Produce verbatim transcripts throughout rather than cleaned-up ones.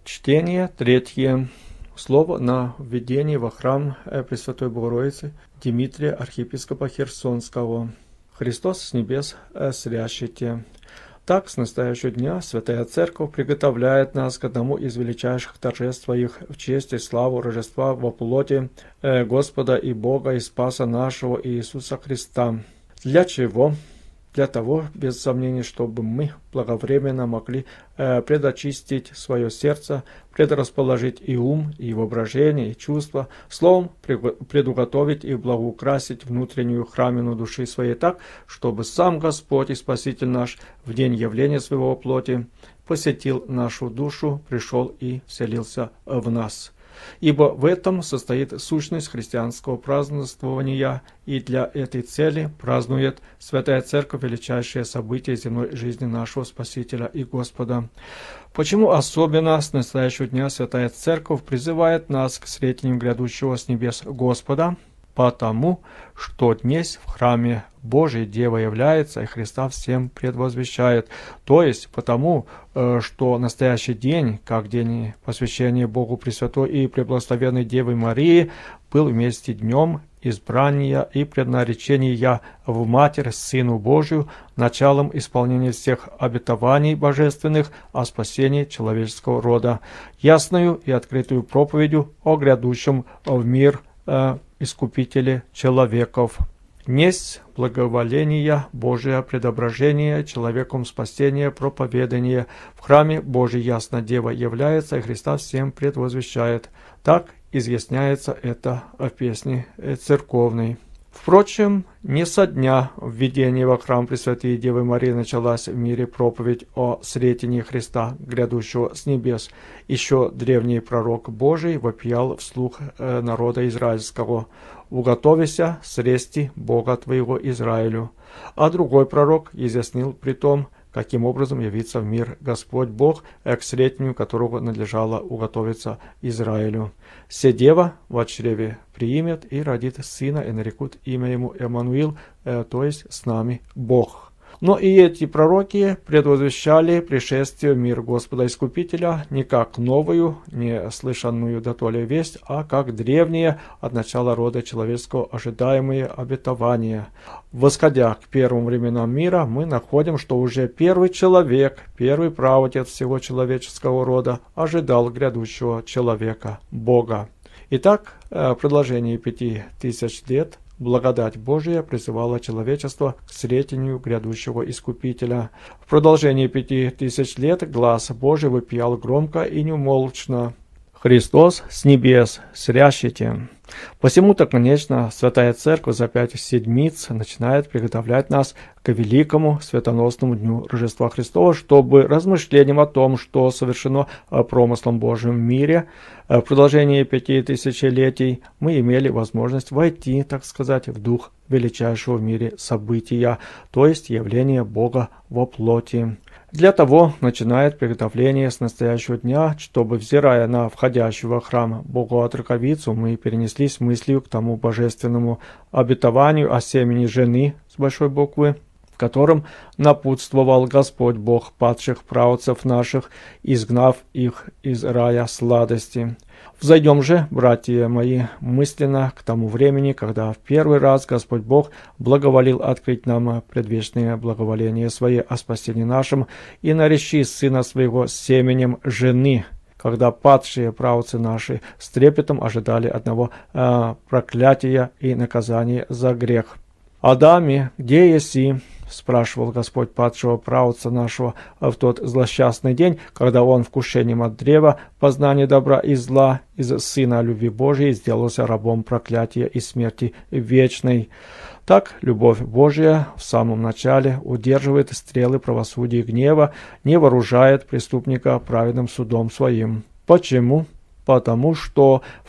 Чтение третье. Слово на введение во храм Пресвятой Богородицы Дмитрия, архиепископа Херсонского. Христос с небес срящите. Так, с настоящего дня Святая Церковь приготовляет нас к одному из величайших торжеств своих в честь и славу Рождества во плоти Господа и Бога и Спаса нашего Иисуса Христа. Для чего? Для того, без сомнений, чтобы мы благовременно могли э, предочистить свое сердце, предрасположить и ум, и воображение, и чувства, словом, предуготовить и благоукрасить внутреннюю храмину души своей так, чтобы сам Господь и Спаситель наш в день явления своего плоти посетил нашу душу, пришел и вселился в нас. Ибо в этом состоит сущность христианского празднования, и для этой цели празднует Святая Церковь величайшие события земной жизни нашего Спасителя и Господа. Почему особенно с настоящего дня Святая Церковь призывает нас к сретению грядущего с небес Господа? Потому, что днесь в храме Божией Дева является и Христа всем предвозвещает. То есть, потому, что настоящий день, как день посвящения Богу Пресвятой и Преблагословенной Девы Марии, был вместе днем избрания и преднаречения в Матерь Сыну Божию, началом исполнения всех обетований божественных о спасении человеческого рода, ясною и открытую проповедью о грядущем в мир э, Искупителе человеков. Несть благоволения Божия, предображение человеком спасения, проповедание в храме Божий ясно Дева является и Христа всем предвозвещает. Так изъясняется это в песне церковной. Впрочем, не со дня введения во храм Пресвятой Девы Марии началась в мире проповедь о сретении Христа, грядущего с небес. Еще древний пророк Божий вопиял вслух народа израильского: «Уготовися срести Бога твоего Израилю». А другой пророк изъяснил при том, каким образом явится в мир Господь Бог, к сретению которого надлежало уготовиться Израилю. «Се дева во чреве приимет и родит сына, и нарекут имя ему Эммануил», э, то есть «с нами Бог». Но и эти пророки предвозвещали пришествие в мир Господа Искупителя не как новую, не слышанную дотоле весть, а как древние от начала рода человеческого ожидаемые обетования. Восходя к первым временам мира, мы находим, что уже первый человек, первый праотец всего человеческого рода, ожидал грядущего человека, Бога. Итак, в продолжении пяти тысяч лет благодать Божия призывала человечество к сретению грядущего Искупителя. В продолжении пяти тысяч лет глас Божий вопиял громко и неумолчно: «Христос с небес срящите». Посему-то, конечно, Святая Церковь за пять седмиц начинает приготовлять нас к великому светоносному дню Рождества Христова, чтобы размышлением о том, что совершено промыслом Божьим в мире в продолжении пяти тысячелетий, мы имели возможность войти, так сказать, в дух величайшего в мире события, то есть явление Бога во плоти. Для того начинает приготовление с настоящего дня, чтобы, взирая на входящую во храм Богу-Отроковицу, мы перенеслись мыслью к тому божественному обетованию о семени жены с большой буквы, в котором напутствовал Господь Бог падших праотцев наших, изгнав их из рая сладости. Взойдем же, братья мои, мысленно к тому времени, когда в первый раз Господь Бог благоволил открыть нам предвечное благоволение Свое о спасении нашем и наречи Сына Своего семенем жены, когда падшие праотцы наши с трепетом ожидали одного э, проклятия и наказания за грех. «Адаме, где еси?» — спрашивал Господь падшего праотца нашего в тот злосчастный день, когда он вкушением от древа познания добра и зла из Сына любви Божией сделался рабом проклятия и смерти вечной. Так любовь Божия в самом начале удерживает стрелы правосудия и гнева, не вооружает преступника праведным судом своим. Почему? Потому что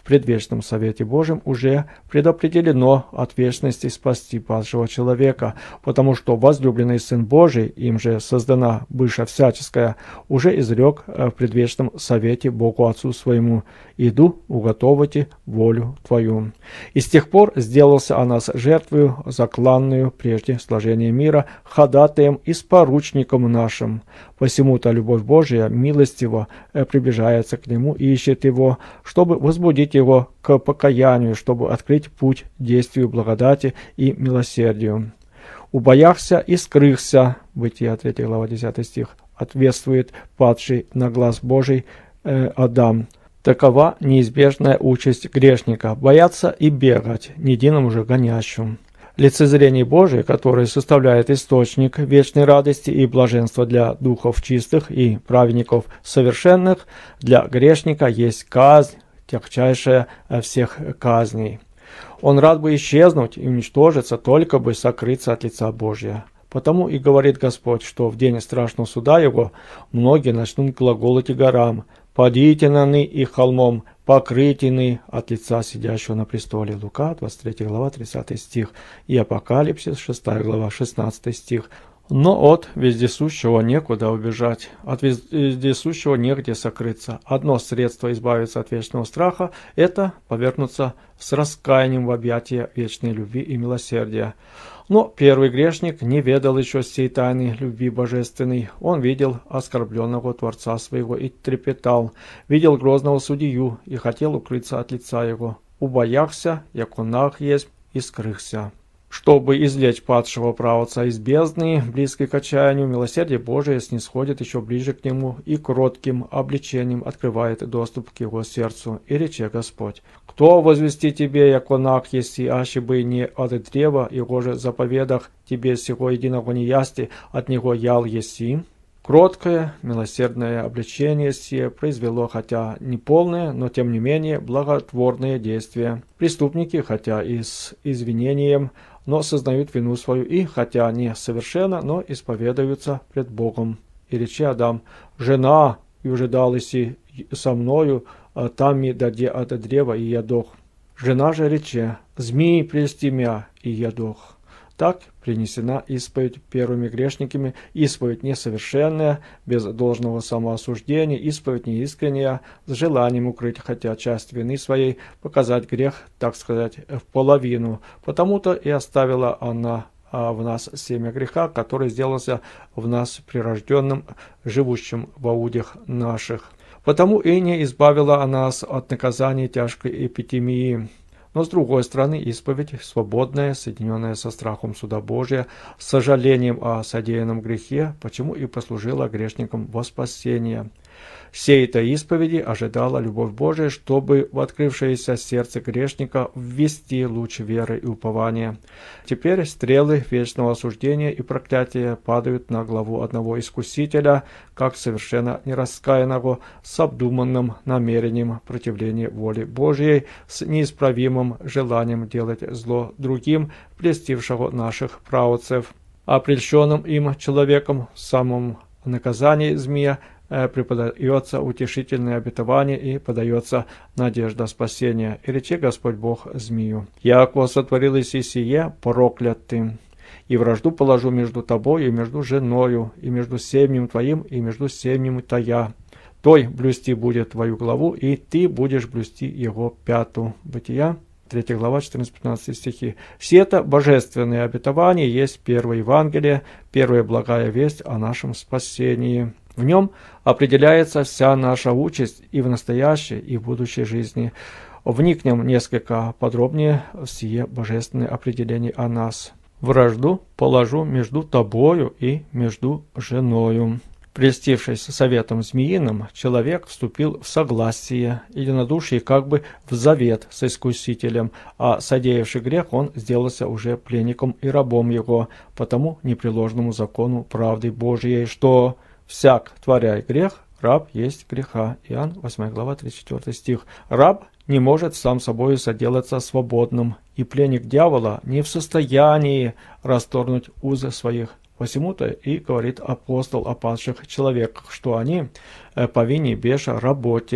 в предвечном совете Божьем уже предопределено от вечности спасти падшего человека, потому что возлюбленный Сын Божий, им же создана быша всяческая, уже изрек в предвечном совете Богу Отцу своему: «Иду уготовите волю Твою». И с тех пор сделался о нас жертвою, закланную прежде сложения мира, ходатаем и споручником нашим. Посему-то любовь Божия милостиво приближается к Нему и ищет Его, чтобы возбудить Его к покаянию, чтобы открыть путь действию благодати и милосердию. «Убояхся и скрыхся» Бытие третья глава десятый стих, ответствует падший на глаз Божий э, Адам. Такова неизбежная участь грешника – бояться и бегать, не единому же гонящему. Лицезрение Божие, которое составляет источник вечной радости и блаженства для духов чистых и праведников совершенных, для грешника есть казнь, тягчайшая всех казней. Он рад бы исчезнуть и уничтожиться, только бы сокрыться от лица Божия. Потому и говорит Господь, что в день страшного суда Его многие начнут глаголать и горам: «Падите наны и холмом, покрытины от лица сидящего на престоле». Лука, двадцать третья глава, тридцатый стих. И Апокалипсис, шестая глава, шестнадцатый стих. Но от вездесущего некуда убежать, от вездесущего негде сокрыться. Одно средство избавиться от вечного страха – это повернуться с раскаянием в объятия вечной любви и милосердия. Но первый грешник не ведал еще сей тайны любви божественной. Он видел оскорбленного Творца своего и трепетал, видел грозного судью и хотел укрыться от лица его. «Убояхся, яко наг есть, и скрыхся». Чтобы извлечь падшего правоца из бездны, близкой к отчаянию, милосердие Божие снисходит еще ближе к нему и кротким обличением открывает доступ к его сердцу. И рече Господь: «Кто возвести тебе, яко наг еси, аще бы не от древа, его же заповедах тебе сего единого не ясти, от него ял еси». Кроткое, милосердное обличение сие произвело, хотя не полное, но тем не менее благотворное действие. Преступники, хотя и с извинением, но сознают вину свою и, хотя не совершенно, но исповедуются пред Богом. И рече Адам: «Жена, и уже далися со мною, там ми даде от древа, и ядох». Жена же рече: «Змей прельсти мя, и ядох». Так принесена исповедь первыми грешниками, исповедь несовершенная, без должного самоосуждения, исповедь неискренняя, с желанием укрыть хотя часть вины своей, показать грех, так сказать, в половину. Потому-то и оставила она в нас семя греха, который сделался в нас прирожденным, живущим в аудях наших. Потому и не избавила она нас от наказания тяжкой эпидемии. Но, с другой стороны, исповедь свободная, соединенная со страхом суда Божия, с сожалением о содеянном грехе, почему и послужила грешникам во спасение. Сей-то исповеди ожидала любовь Божия, чтобы в открывшееся сердце грешника ввести луч веры и упования. Теперь стрелы вечного осуждения и проклятия падают на главу одного искусителя, как совершенно нераскаянного, с обдуманным намерением противления воли Божьей, с неисправимым желанием делать зло другим, плестившего наших праотцев. А прельщенным им человеком в самом наказании змея преподается утешительное обетование и подается надежда спасения. И рече Господь Бог змею: «Яко сотворил иси сие, проклят ты, и вражду положу между тобою и между женою, и между семенем твоим, и между семенем твоя. Той блюсти будет твою главу, и ты будешь блюсти его пяту». Бытия, третья глава, четырнадцать-пятнадцать стихи. Все это божественные обетования есть первое Евангелие, первая благая весть о нашем спасении. В нем определяется вся наша участь и в настоящей, и в будущей жизни. Вникнем несколько подробнее в сие божественное определение о нас. «Вражду положу между тобою и между женою». Прельстившись советом змеиным, человек вступил в согласие, единодушие как бы в завет с искусителем, а содеявший грех он сделался уже пленником и рабом его, потому непреложному закону правды Божией, что «всяк, творяй грех, раб есть греха». Иоанн, восьмая глава, тридцать четвёртый стих. Раб не может сам собой соделаться свободным, и пленник дьявола не в состоянии расторгнуть узы своих. Посему-то и говорит апостол о падших человеках, что они повинны беша работе.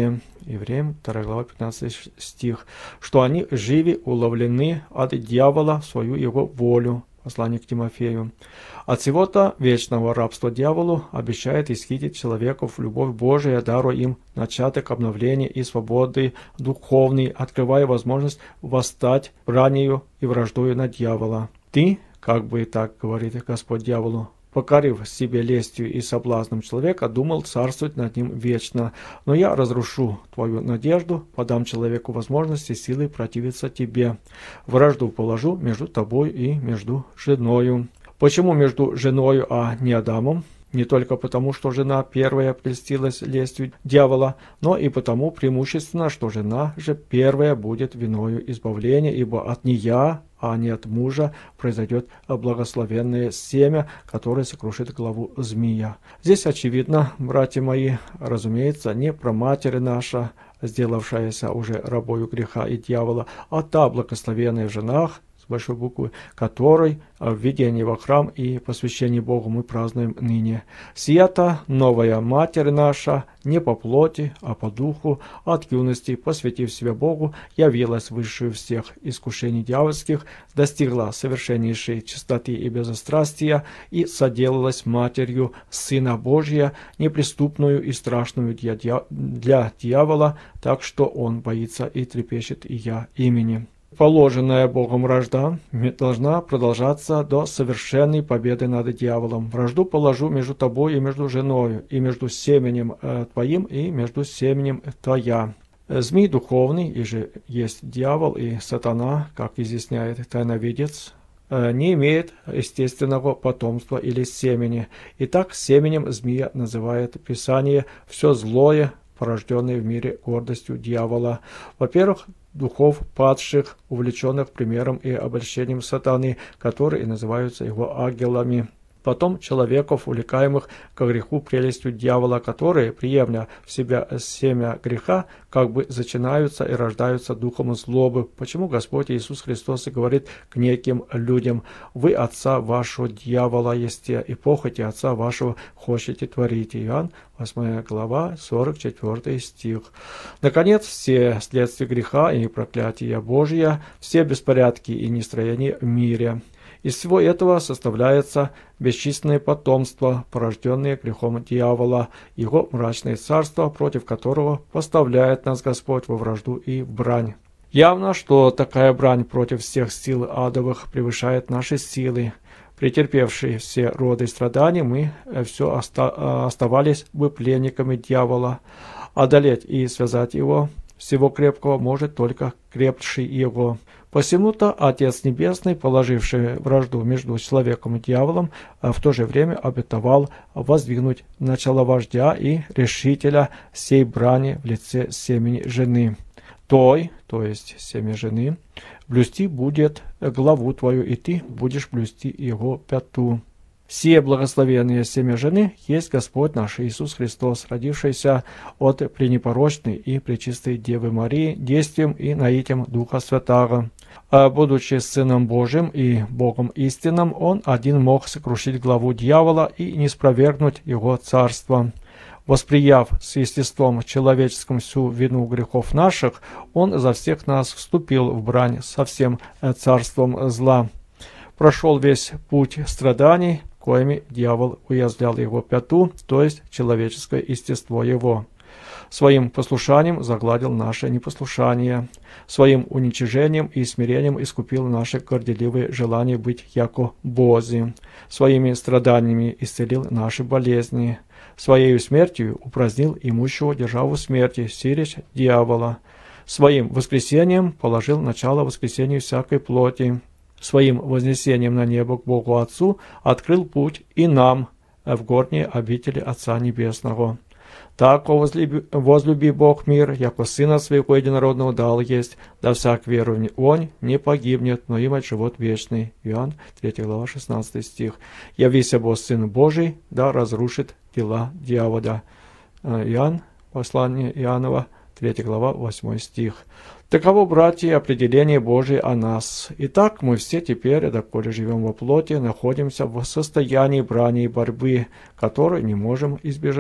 Евреям вторая глава пятнадцатый стих, что они живи уловлены от дьявола в свою его волю. Послание к Тимофею. От всего-то вечного рабства дьяволу обещает исхитить человеков в любовь Божия, даруя им начаток обновления и свободы духовной, открывая возможность восстать бранью и враждою на дьявола. Ты, как бы так говорит Господь дьяволу, покорив себе лестью и соблазном человека, думал царствовать над ним вечно. Но я разрушу твою надежду, подам человеку возможности и силы противиться тебе. Вражду положу между тобой и между женою. Почему между женою, а не Адамом? Не только потому, что жена первая прельстилась лестью дьявола, но и потому преимущественно, что жена же первая будет виною избавления, ибо от нея, а не от мужа, произойдет благословенное семя, которое сокрушит главу змея. Здесь очевидно, братья мои, разумеется, не про матерь наша, сделавшаяся уже рабою греха и дьявола, а та благословенная в женах, с большой буквы, которой введение во храм и посвящение Богу мы празднуем ныне. Сия-то новая Матерь наша, не по плоти, а по духу, от юности, посвятив себя Богу, явилась высшую всех искушений дьявольских, достигла совершеннейшей чистоты и безострастия и соделалась Матерью Сына Божия, неприступную и страшную для, дья... для дьявола, так что он боится и трепещет и я имени. Положенная Богом вражда должна продолжаться до совершенной победы над дьяволом. Вражду положу между тобой и между женою, и между семенем э, твоим, и между семенем твоя. Змей духовный, и же есть дьявол и сатана, как изъясняет тайновидец, э, не имеет естественного потомства или семени. Итак, семенем змея называет Писание все злое, порожденное в мире гордостью дьявола. Во-первых, духов падших, увлеченных примером и обольщением сатаны, которые называются его ангелами. Потом человеков, увлекаемых ко греху прелестью дьявола, которые, приемля в себя семя греха, как бы зачинаются и рождаются духом злобы. Почему Господь Иисус Христос и говорит к неким людям: «Вы отца вашего дьявола есте, и похоти отца вашего хочете творить». Иоанн, восьмая глава, сорок четвёртый стих. Наконец, все следствия греха и проклятия Божия, все беспорядки и нестроения в мире. Из всего этого составляется бесчисленное потомство, порожденное грехом дьявола, его мрачное царство, против которого поставляет нас Господь во вражду и в брань. Явно, что такая брань против всех сил адовых превышает наши силы. Претерпевшие все роды страданий, мы все оста оставались бы пленниками дьявола. Одолеть и связать его, всего крепкого, может только крепший его. Посему-то Отец Небесный, положивший вражду между человеком и дьяволом, в то же время обетовал воздвигнуть начало вождя и решителя сей брани в лице семени жены. Той, то есть семя жены, блюсти будет главу твою, и ты будешь блюсти его пяту. Сие благословенное семя жены есть Господь наш Иисус Христос, родившийся от пренепорочной и пречистой Девы Марии, действием и наитием Духа Святаго. А будучи Сыном Божьим и Богом истинным, Он один мог сокрушить главу дьявола и не спровергнуть его царство. Восприяв с естеством человеческим всю вину грехов наших, Он за всех нас вступил в брань со всем царством зла. Прошел весь путь страданий, коими дьявол уязвлял его пяту, то есть человеческое естество его. Своим послушанием загладил наше непослушание, своим уничижением и смирением искупил наши горделивые желания быть яко Бози, своими страданиями исцелил наши болезни, своей смертью упразднил имущего державу смерти, сирич дьявола, своим воскресением положил начало воскресению всякой плоти, своим вознесением на небо к Богу Отцу открыл путь и нам в горние обители Отца Небесного. Так возлюби, возлюби Бог мир, яко Сына Своего Единородного дал есть, да всяк верует Он не погибнет, но имеет живот вечный. Иоанн, третья глава, шестнадцатый стих. Явися Бог Сын Божий, да разрушит дела дьявола. Иоанн, послание Иоаннова, третья глава, восьмой стих. Таково, братья, определение Божие о нас. Итак, мы все теперь, доколе живем во плоти, находимся в состоянии брани и борьбы, которой не можем избежать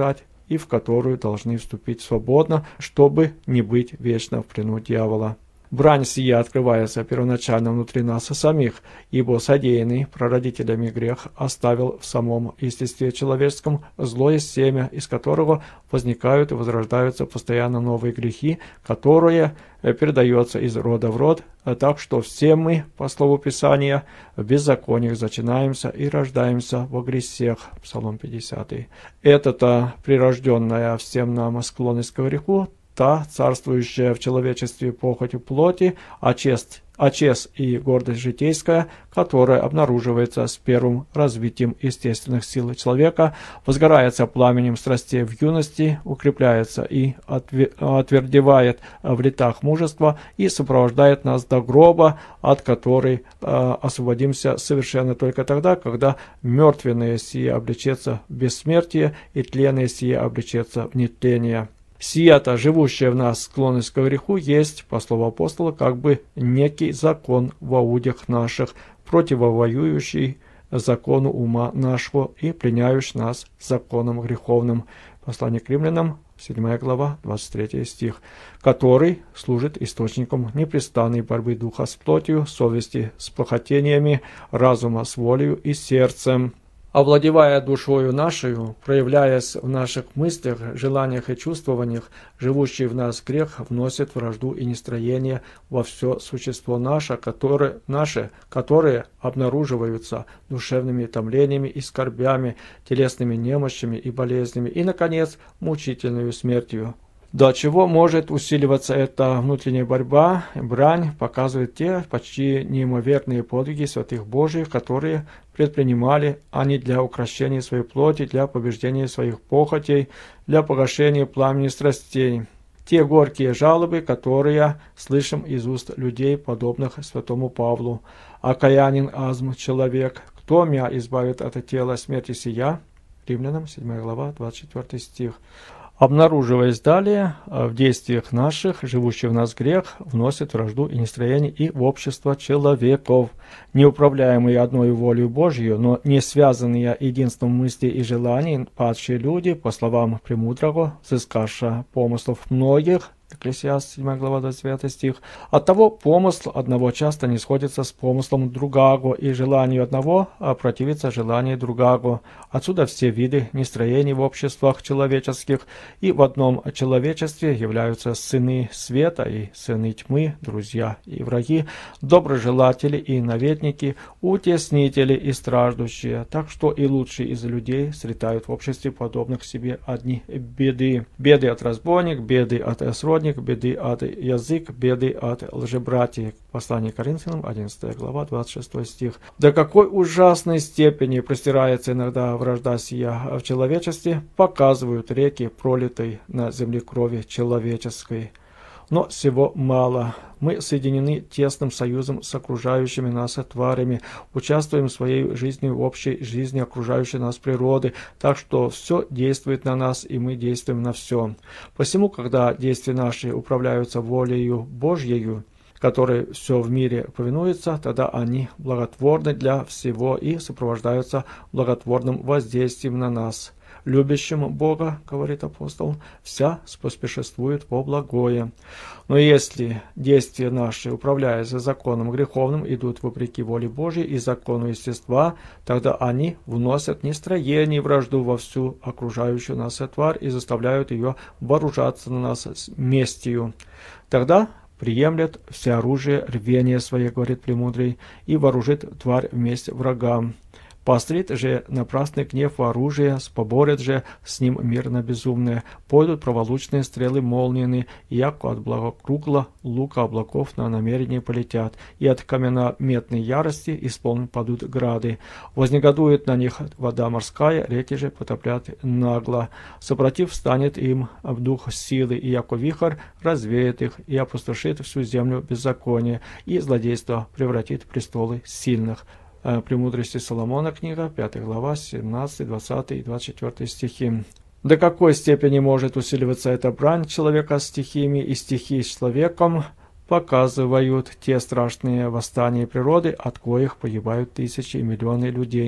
и в которую должны вступить свободно, чтобы не быть вечно в плену дьявола. Брань сия открывается первоначально внутри нас самих, ибо содеянный прародителями грех оставил в самом естестве человеческом злое семя, из которого возникают и возрождаются постоянно новые грехи, которые передаются из рода в род, так что все мы, по слову Писания, в беззакониях зачинаемся и рождаемся во грехах. Псалом пятидесятый. Это-то прирожденная всем нам склонность к греху, та, царствующая в человечестве похотью плоти, а честь, а честь и гордость житейская, которая обнаруживается с первым развитием естественных сил человека, возгорается пламенем страстей в юности, укрепляется и отвердевает в летах мужества и сопровождает нас до гроба, от которой э, освободимся совершенно только тогда, когда мертвенное сие облечется в бессмертие и тленное сие облечется в нетление. Сия-то, живущая в нас склонность к греху, есть, по слову апостола, как бы некий закон во удях наших, противовоюющий закону ума нашего и пленяющий нас законом греховным. Послание к римлянам, седьмая глава, двадцать третий стих, который служит источником непрестанной борьбы духа с плотью, совести с похотениями, разума с волею и сердцем. Овладевая душою нашей, проявляясь в наших мыслях, желаниях и чувствованиях, живущий в нас грех вносит вражду и нестроение во все существо наше, которое, наше, которые обнаруживаются душевными томлениями и скорбями, телесными немощами и болезнями и, наконец, мучительной смертью. До чего может усиливаться эта внутренняя борьба, брань показывает те почти неимоверные подвиги святых Божьих, которые предпринимали они для укрощения своей плоти, для побеждения своих похотей, для погашения пламени страстей. Те горькие жалобы, которые слышим из уст людей, подобных святому Павлу. «Окаянен азм человек, кто меня избавит от тела смерти сия?» Римлянам, седьмая глава, двадцать четвёртый стих. Обнаруживаясь далее в действиях наших, живущий в нас грех вносит вражду и нестроение и в общество человеков, не управляемые одной волей Божьей, но не связанные единством мыслей и желаний, падшие люди, по словам Премудрого, взыскавшие помыслов многих, Экклесиаст, седьмая глава, двадцать девятый стих. Оттого помысл одного часто не сходится с помыслом другого, и желанию одного противится желанию другого. Отсюда все виды нестроений в обществах человеческих, и в одном человечестве являются сыны света и сыны тьмы, друзья и враги, доброжелатели и наветники, утеснители и страждущие. Так что и лучшие из людей сретают в обществе подобных себе одни беды. Беды от разбойник, беды от сродников, беды от язык, беды от лжебратьев. Послание к Коринфянам, одиннадцатая глава, двадцать шестой стих. До какой ужасной степени простирается иногда вражда сия в человечестве, показывают реки, пролитой на земле крови человеческой. Но всего мало. Мы соединены тесным союзом с окружающими нас тварями, участвуем своей жизнью в общей жизни окружающей нас природы, так что все действует на нас, и мы действуем на все. Посему, когда действия наши управляются волею Божьею, которой все в мире повинуется, тогда они благотворны для всего и сопровождаются благотворным воздействием на нас. Любящим Бога, говорит апостол, вся споспешествует во благое. Но если действия наши, управляясь законом греховным, идут вопреки воле Божьей и закону естества, тогда они вносят нестроение и вражду во всю окружающую нас тварь и заставляют ее вооружаться на нас с местью. Тогда приемлет все оружие рвения свое, говорит Премудрый, и вооружит тварь вместе врагам. Пострит же напрасный гнев оружия, поборет же с ним мирно безумное, пойдут проволочные стрелы молнияны, и яко от благокругла лука облаков на намерение полетят, и от каменнометной ярости исполнен падут грады. Вознегодует на них вода морская, реки же потоплят нагло. Сопротив станет им в дух силы, и яко вихрь развеет их, и опустошит всю землю беззаконие, и злодейство превратит в престолы сильных. Премудрости Соломона, книга, пятая глава, семнадцатый, двадцатый и двадцать четвёртый стихи. До какой степени может усиливаться эта брань человека с стихиями и стихии с человеком, показывают те страшные восстания природы, от коих погибают тысячи и миллионы людей.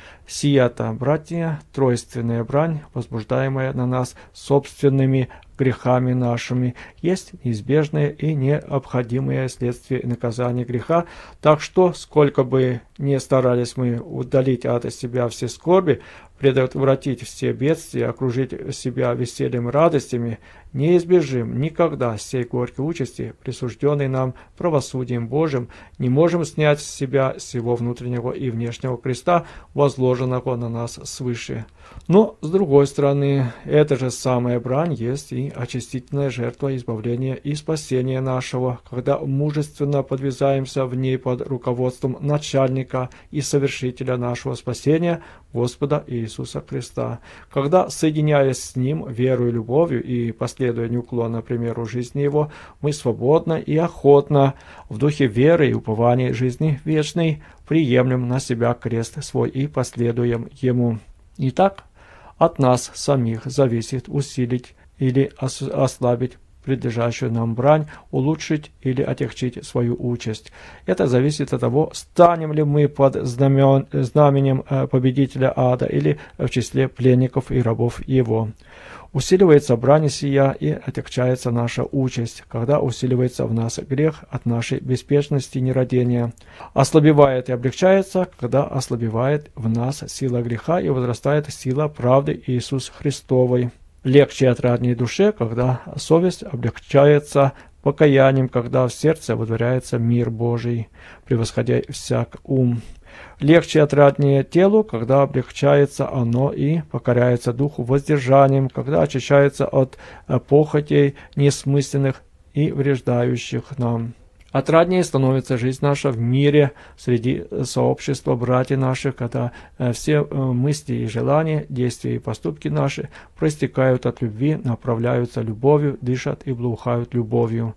Сия-то, братья, тройственная брань, возбуждаемая на нас собственными грехами нашими, есть неизбежное и необходимое следствие наказания греха, так что, сколько бы ни старались мы удалить от себя все скорби, предотвратить все бедствия, окружить себя весельем и радостями, не избежим никогда сей горькой участи, присужденной нам правосудием Божьим, не можем снять с себя всего внутреннего и внешнего креста, возложенного на нас свыше. Но, с другой стороны, эта же самая брань есть и очистительная жертва избавления и спасения нашего, когда мужественно подвязаемся в ней под руководством начальника и совершителя нашего спасения, Господа Иисуса Христа, когда, соединяясь с Ним верою и любовью и последуя неуклонно примеру жизни Его, мы свободно и охотно в духе веры и упования жизни вечной приемлем на себя крест свой и последуем Ему. Итак, от нас самих зависит усилить или ослабить предлежащую нам брань, улучшить или отягчить свою участь. Это зависит от того, станем ли мы под знамен, знаменем победителя ада или в числе пленников и рабов его. Усиливается брань сия и отягчается наша участь, когда усиливается в нас грех от нашей беспечности и нерадения. Ослабевает и облегчается, когда ослабевает в нас сила греха и возрастает сила правды Иисуса Христовой. Легче и отраднее душе, когда совесть облегчается покаянием, когда в сердце водворяется мир Божий, превосходя всяк ум. Легче и отраднее телу, когда облегчается оно и покоряется духу воздержанием, когда очищается от похотей несмысленных и вреждающих нам. Отраднее становится жизнь наша в мире, среди сообщества братьев наших, когда все мысли и желания, действия и поступки наши проистекают от любви, направляются любовью, дышат и благоухают любовью.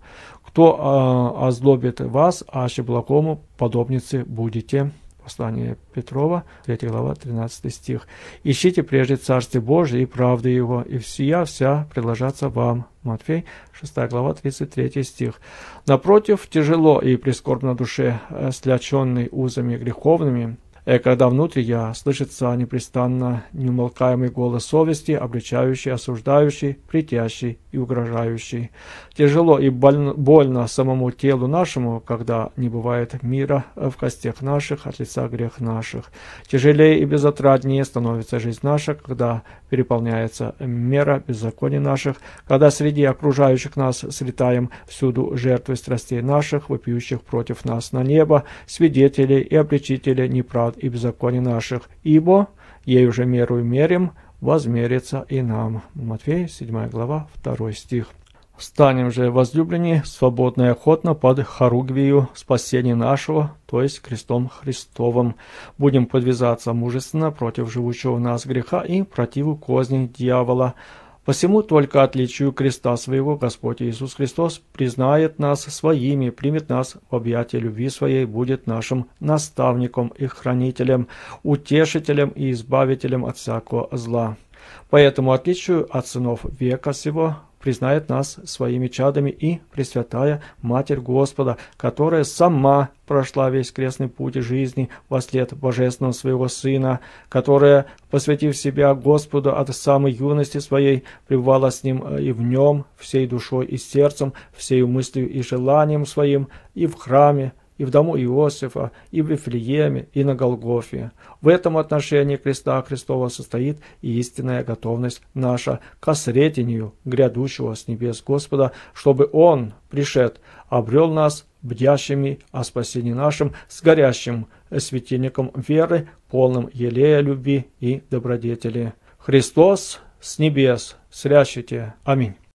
Кто э, озлобит вас, аще благому подобницы будете. Послание Петрова, третья глава, тринадцатый стих. «Ищите прежде Царствие Божие и правды Его, и всея вся предложатся вам». Матфей, шестая глава, тридцать третий стих. Напротив, тяжело и прискорбно душе, стляченной узами греховными, когда внутри я слышится непрестанно неумолкаемый голос совести, обличающий, осуждающий, притящий и угрожающий. Тяжело и больно, больно самому телу нашему, когда не бывает мира в костях наших от лица грех наших. Тяжелее и безотраднее становится жизнь наша, когда переполняется мера беззаконий наших, когда среди окружающих нас слетаем всюду жертвы страстей наших, вопиющих против нас на небо, свидетелей и обличителей неправд и беззаконий наших, ибо ей уже меру мерим, возмерится и нам. Матфея, седьмая глава, второй стих. Станем же, возлюбленные, свободно и охотно под хоругвию спасения нашего, то есть крестом Христовым. Будем подвязаться мужественно против живущего в нас греха и противу козней дьявола. Посему только отличию креста своего Господь Иисус Христос признает нас своими, примет нас в объятия любви своей, будет нашим наставником и хранителем, утешителем и избавителем от всякого зла. Поэтому отличию от сынов века сего признает нас своими чадами и Пресвятая Матерь Господа, которая сама прошла весь крестный путь жизни вослед Божественного Своего Сына, которая, посвятив себя Господу от самой юности своей, пребывала с Ним и в Нем, всей душой и сердцем, всею мыслью и желанием своим, и в храме, и в дому Иосифа, и в Вифлееме, и на Голгофе. В этом отношении креста Христова состоит и истинная готовность наша к осретению грядущего с небес Господа, чтобы Он, пришед, обрел нас бдящими о спасении нашем, с горящим светильником веры, полным елея любви и добродетели. Христос с небес срящите. Аминь.